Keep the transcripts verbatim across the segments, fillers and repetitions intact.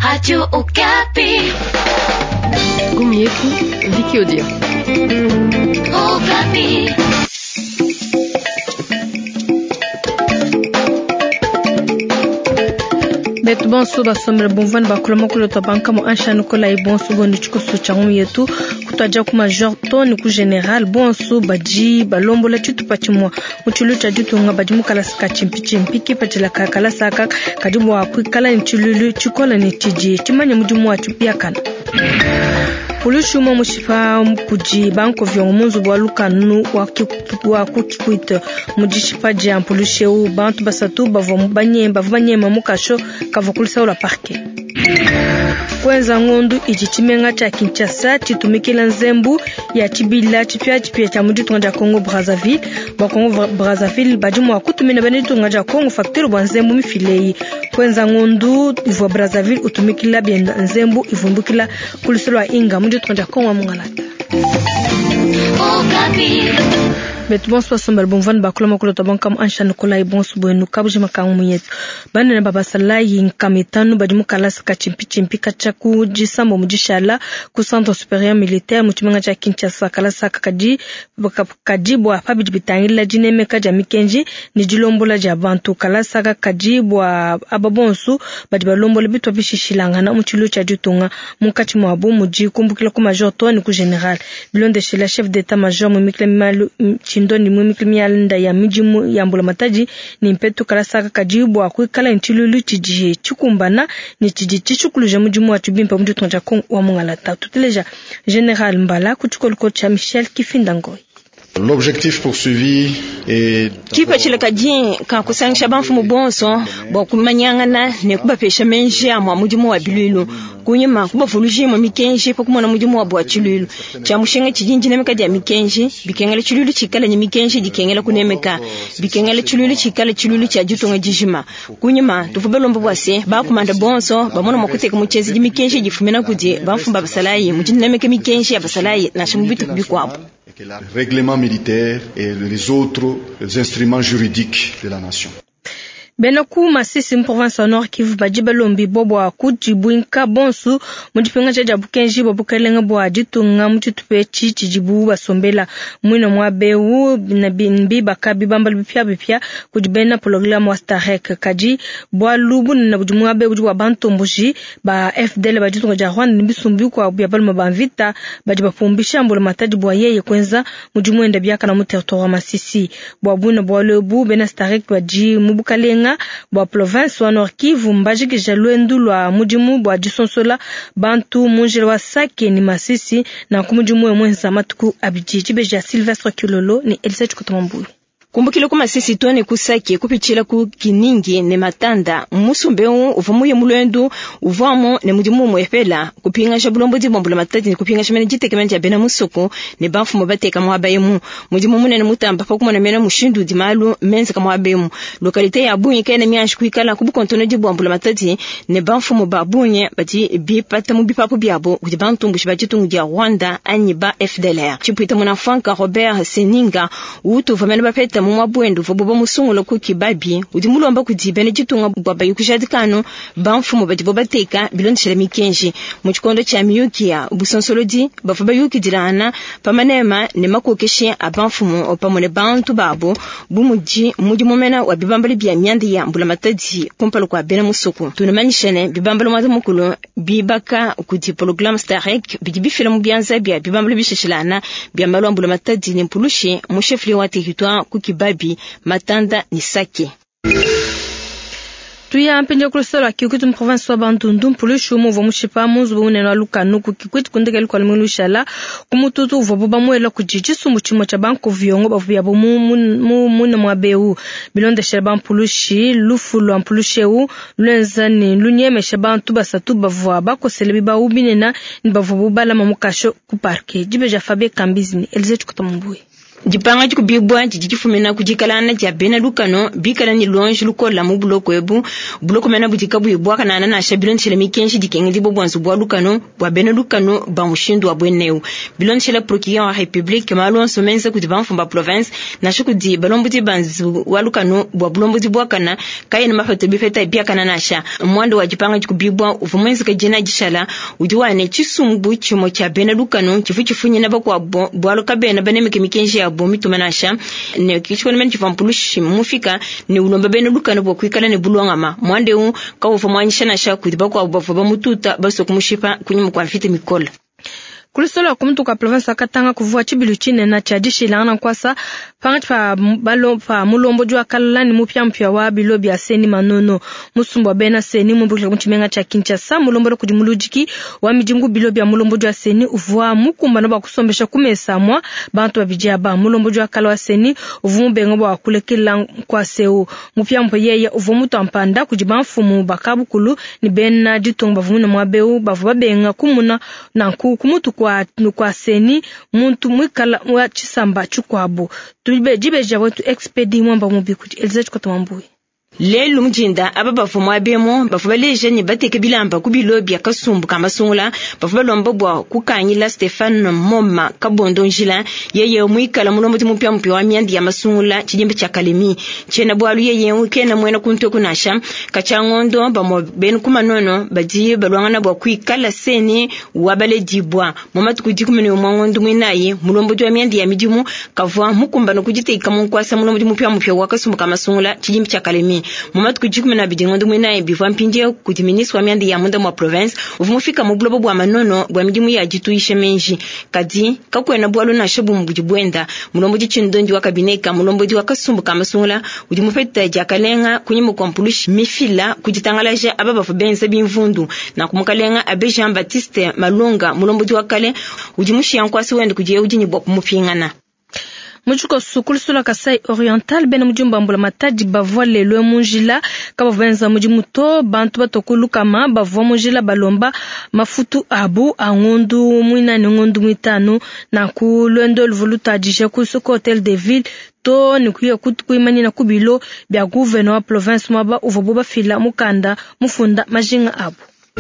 Radio Okapi. Gumi yetu Viki Odia. Okapi. Bet bonso basomera bonvan bakulama kulota banka mo anshanu kola ibonso bondi chikoso changu yetu kutaja ku major toni ku general bonso baji balombo la chitu pachimwa muchulu chajutu nga baji mukala saka chimpi chimpi kipachila kakala saka kajimu wa kwikala nchululu chikola ni tiji chimanya mujumu wa chupia kana Pulushu mo mushifa mpuji banko vyongo munzu bwaluka nu wa kukikuita mujishifa jia pulushe u bantu basatu bavo banyemba banyemba mukasho kavokulisa ula parke. Kwenza ngondu ijichimenga cha Kinshasa chitumikila nzembu ya chibila chipya chipya cha mujitu nga Kongo Brazzaville ba Kongo Brazzaville bajumu wa kutumina banitu nga Kongo factory bwa nzembu mifilei. Kwenza ngondu ivo Brazzaville utumikila bia nzembu ivumbukila kulisolwa inga mujitu nga Kongo mungalata. Okapi. Bet bonso somber bonvan bakulama kulota banka mu anshanu kola ibonso bwenu kabuje makangu muyetu bana na baba salayi nkamitanu bajimu kalasa ka chimpi chimpi kachaku jisambo mujishala ku centre supérieur militaire mu chimanga cha Kinshasa kalasa kakaji bakajibwa pabiji bitangila jineme kaja mikenji ni jilombola ja bantu kalasa kakajibwa ababonso bajiba lombola bitwa bishishilangana mu chilo cha jutunga mukati mwabu muji kumbukila ku major toni ku general bilonde chez la chef d'état major mu miklemalu ndoni mwimikimialinda ya mijimu ya mbula mataji ni mpetu kalasa kajibu akwikala nchilulu chijie chikumbana ni chiji chichukuluje mujimu wa chubimpa mdu tonja kong wa mungalata tuteleja General Mbala kuchukolu kocha Michel Kifindangoi. L'objectif poursuivi est kipa chilekaji ka kusangisha banfu mubonso bo kumanyangana ne kubapesha menje amwa mujimu wa bilulu kunyima kuba fuluji mu mikenji pokumona mujimu wa bwa chilulu cha mushenga chijinji nemeka dia mikenji bikengele chilulu chikala ni mikenji dikengele kunemeka bikengele chilulu chikala chilulu cha jutonga jijima kunyima tufubelombo bwase ba kumanda bonso bamona makuteka muchezi mikenji jifumena kuje banfu babasalayi mujini nemeka mikenji abasalayi na shimubitu kubikwabo le règlement militaire et les autres les instruments juridiques de la nation. Benaku masisi province nord Kivu bajiba lombi bobo akujibuinka bonsu mujipenga cha jabukenji bobukelenga bwa jitunga mutitupe chichi jibu basombela mwino mwabeu na binbi bakabi bambal bipya bipya kujibena program wa starek kaji bwa lubu na bujumwabe bujwa bantu mbuji ba F D L bajitunga jahwan nibisumbi kwa buyabal mabamvita bajiba pumbisha mbula mataji bwa yeye kwenza mujumwenda byaka na mutertoire masisi bwa buna bwa lubu bena starek baji mubukalenga bwa province wa Nord Kivu mbajiki jalwendu lwa mujimu bwa jisonsola bantu munjira wa sake ni masisi na kumujimu ya mwenza matuku abijiji beja Sylvestre Kilolo ni Elsa Chukutamambulu. Kumbukile kuma sisi toni kusake kupichila ku kiningi ne matanda musumbeu uvamuye mulwendu uvamo ne mudimu mwepela kupinga shabulombo di bombula matati ni kupinga shimene jitekementi ya bena musoko ne bafu mubateka mwabayemu mudimu munene mutamba pakuma na mena mushindu di malu menza kama wabayemu lokalite ya bunye kene mianshi kuikala kubu kontono di bombula matati ne bafu mubabunye bati bi pata mubipapo biabo kuti bantu mbushi bajitungu dia Rwanda anyiba F D L R chipuita munafanka Robert Seninga utu vamene bapeta mwa bwendu vobobo musungulo ku kibabi udimulomba kudibene jitunga bwaba yukushadikano banfumo batibo bateka bilondishira mikenji mu chikondo cha miyukia ubusonsolodi bafaba yukidirana pamanema ne makokeshe abanfumo opamone bantu babo bumuji muji momena wa bibambali bya myandi ya mbula matadi kumpalo kwa bena musuku tunamanishene bibambalo mwa mukulu bibaka kudi program starek bidibifila mu byanza bya bibambalo bishishilana bya malwa mbula matadi ne mpulushi mu chefli wa territoire ku babi matanda ni sake tuya ampenja kulosala kikutu mu province wa Bandundu pulushu mu vo mushipa muzu bune na luka nuku kikutu kundeke kwa mwilushala kumututu vo boba mwela kujiji sumu chimo cha banko viongo bavu ya bomu mu muna mwabeu bilonde sherban pulushi lufu lu ampulusheu lwenzani lunyeme shaban tuba satuba vo bako selebi ba ubine na ni bavu bala mamukasho ku parke jibe ja Fabien Kambizini Elze Chukutamambui. Jipanga jikubibwa jijifumina kujikalana ja bena lukano bikala ni longe lukola mu buloko ebu buloko mena bujikabu ibwa kana na shabilon chelemi kenshi dikengi bo bwanzu bwa lukano bwa bena lukano ba mushindu wa bweneu bilon chela procureur wa republique malon somenza kudiba mfumba province na shukudi balombuti banzu wa lukano bwa bulombuti bwa kana kayene mafato bifeta bia kana nasha mwando wa jipanga jikubibwa uvumenza kajina jishala udiwane chisumbu chimo cha bena lukano chifu chifunye na bakwa bwa lokabena banemeke mikenshi ya bomi tumanasha ne kichwa men chivampulushi mufika ne ulomba bene lukano bwo kwikala ne bulwangama mwande u ka ufamanyisha na sha kudiba kwa bafu bamututa baso kumushipa kunyimu kwa mfite mikola kulisolo kumtu kwa province akatanga kuvua chibilu chine na chajishi lana kwasa pangati pa balo pa mulombo jwa kalani mupya mpya wa bilobi ya seni manono musumba bena seni mubukila kumchimenga cha Kinshasa mulombo kudimulujiki wa mijingu bilobi ya mulombo jwa seni uvua mukumba noba kusombesha kumesa mwa bantu wa bijaba mulombo jwa kalwa seni uvumbe ngobo wa kulekila kwa seu mupya mpya yeye uvumutu ampanda kujibanfumu bakabu kulu ni bena jitonga bavumuna mwabeu bavuba benga kumuna na kumutu kwa kwa seni muntu mwikala wa chisamba chukwabo tulibe jibe jawetu expedi mwamba mubikuti elizabeth kotamambui lelu mjinda aba bafumwa bemo bafuba leje ni bateke bilamba kubilobi akasumbu kamasungula bafuba lomba bwa kukanyila Stefan Moma kabondo njila yeye mwikala mulombo mupya mpya wa myandi ya masungula chijimbe cha Kalemi chena bwalu yeye wikena mwena kunto kunasha kachangondo bamo ben kumanono baji balwangana bwa kwikala seni wabale dibwa mama tukujikumene umwangondo mwinaye mulombo jwa myandi ya midimu kavwa mukumba no kujiteika munkwasa mulombo mupya mpya wa kasumbu kamasungula chijimbe cha Kalemi mama tukujikuma na bidingo ndumwina ebiva mpinje kuti ministre wa myandi ya munda mwa province uvumufika mu globo bwa manono bwa midimu ya jitu ishemenji kadi kakwena bwalo na shabu mbujibwenda mulombo jichindonji wa kabineka mulombo ji wakasumbu kamasungula udi mufeta jakalenga kunyimu kompulushi mifila kujitangalaje ababa fubenza bimvundu na kumukalenga abe Jean Baptiste Malunga mulombo ji wakale udi mushiyankwasi wende kujiye udi nyibo mupingana Muchuko sukulu sula Kasai Oriental bena mujumba mbula mataji bavwa lelo munjila kaba venza mujimuto bantu batokulu kama bavwa munjila balomba mafutu abu angondu mwina ni ngondu mwitanu na ku lwendo lvoluta jishe ku soko hotel de ville to ni kuya kuimani na kubilo bya gouverneur wa province mwaba uvoboba fila mukanda mufunda majinga abu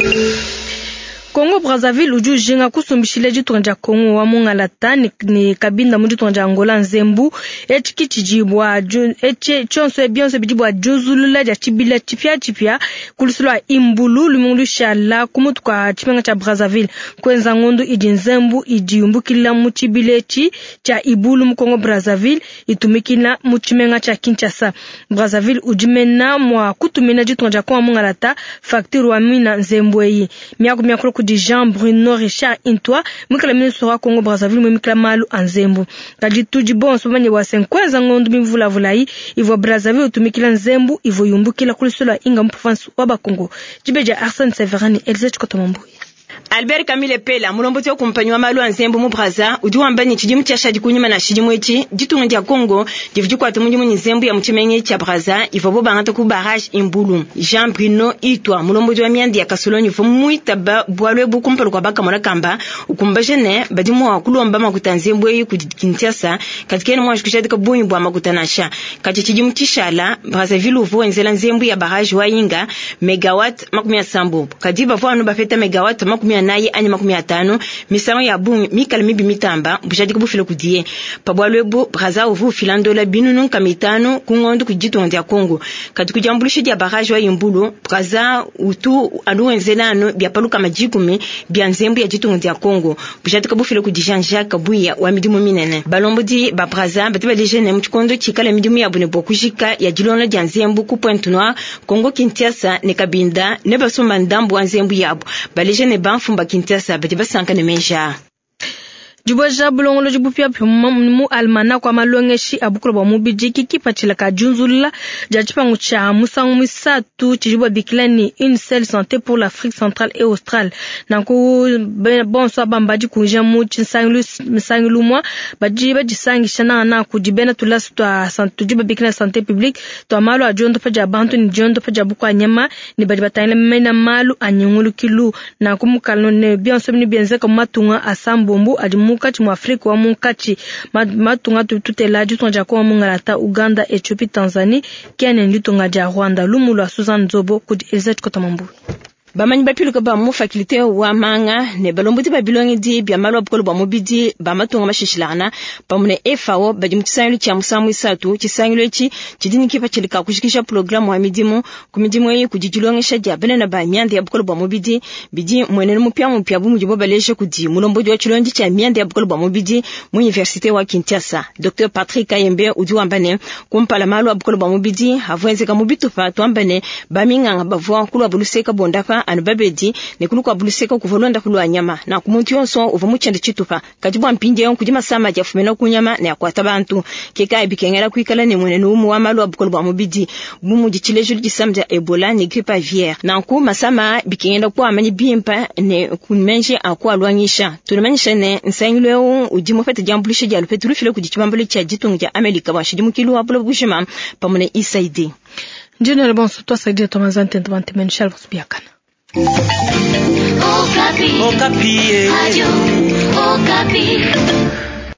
Congo Brazzaville uju jinga kusumbishile jitonja Congo wa mungalata ni, ni kabinda mu jitonja Angola nzembu echiki chijibwa eche chonso ebionse bijibwa juzulula ja chibila chipya chipya kulisulwa imbulu lumulu shala kumutu kwa chimenga cha Brazzaville kwenza ngondu idi nzembu idi umbukila mu chibilechi cha ibulu mu Congo Brazzaville itumikina mu chimenga cha Kinshasa Brazzaville ujimena mwa kutumina jitonja kwa mungalata facture wa mina nzembu yi miaku miaku di Jean Bruno Richard Intwa mwikala ministre wa Congo Brazzaville mwikala malu anzembu kadi tuji bon sobanye wa senkweza ngondu mvula vulai ivo Brazzaville utumikila nzembu ivo yumbukila kulisola inga mprovince wa Bakongo jibeja Arsène Severani Elzech Kotomambu Albert Camille Pela mulombozi okumpanywa malu anzembu mu Brazza udiwambanye chidimu cha shadi kunyuma na chidimu echi ditunga dia Congo divijikwata munji munizembu ya muchimenye cha Brazza ivobo bangata ku barrage imbulu Jean Bruno Itwa mulombozi wa myandi ya Kasolonyi fu muitaba bwalwe bukumpalo kwa baka mona kamba ukumba jene badimu wa kulomba makuta nzembu eyi ku Kinshasa katikeni mwa shikushadi ka bunyi bwa makutanasha kati chidimu chishala Brazzaville uvo enzela nzembu ya barrage wa inga megawatt makumi ya sambo kadiba vwanu bafeta megawatt makumi naye anya makumi atano misamo ya bu mikala mibi mitamba bujadi kubufile kudiye pabwalwebu Brazza uvu filandola binunu kamitano kungondo kujitonga dia Congo kati kujambulisha dia barrage wa imbulu Brazza utu aluwenzelano bya paluka majikumi bya nzembu ya jitonga dia Congo bujadi kubufile kudi Jean Jacques Buya wa midimu minene balombodi ba Brazza batiba lejene mchikondo chikala midimu ya bune bokujika ya jilona dia nzembu ku Pointe Noire Congo Kinshasa ne Kabinda ne basomba ndambu wa nzembu yabo balejene banfumba Kinshasa bati basanka ne menja Juboja bulongolo jibupya mu almana kwa malongeshi abukuro ba mubijiki kipachila ka junzula jachipangu cha musangu misatu chijibo bikilani une seule santé pour l'Afrique centrale et australe nanku bon so bambaji kunja mu chinsangilu misangilu mwa baji baji sangi shana na kujibena tulasu twa santé jibo bikilani santé publique to malo ajondo pa jabantu ni jondo pa jabukwa nyama ni baji batayile mena malu anyungulu kilu na kumukalo ne bionso ni bienze kama matunga asambombu ajimu mukati mu Afrika wa mukati matunga tutela jutonja kwa mungalata Uganda, Ethiopia, Tanzania, Kenya nditonga ja Rwanda. Lumulo wa Susan Zobo kudi Elizabeth Kotamambu. Bamanyi bapiluka ba mu faculté wa manga ne balombuti ba bilongi di bya malo abukolo ba mubidi ba matunga mashishilana pamune F A O ba jimukisanyilo kya musamu isatu kisanyilo eki kidini kipa kilika kushikisha programu wa midimu kumidimu yi kujijilongesha ja bene na ba myande ya bukolo ba mubidi bidi mwenene mupya mupya bu mujibo baleshe kudi mulomboji wa chilonji cha myande ya bukolo ba mubidi mu université wa Kinshasa. Docteur Patrick Kayembe udiwambane kumpala malo abukolo ba mubidi havwenzeka mubitu fa twambane ba minganga bavwa kulwa buluseka bondaka anu babedi ne kuluka buluseka kuvolonda kulwa nyama na kumuntu yonso uva muchende chitupa katibwa mpinje yon kujima sama jafumena kunyama ne akwata bantu keka ibikengera kwikala ne mwene numu wa malu abukolo bwa mubidi bumu jichilejo jisamja Ebola ne grippe aviaire na ku masama bikengenda kwa amanyi bimpa ne kunmenje akwa lwanyisha tulimanyisha ne nsanyulo ujimo fete jambulishe jalo petru file kujichibambule cha jitungu ja Amerika wa shidimu kilu wa bula bushima pamune isaidi njene bonso to saidi to mazante ntwante menshal vosbiakana. Okapi. Okapi. Radio Okapi.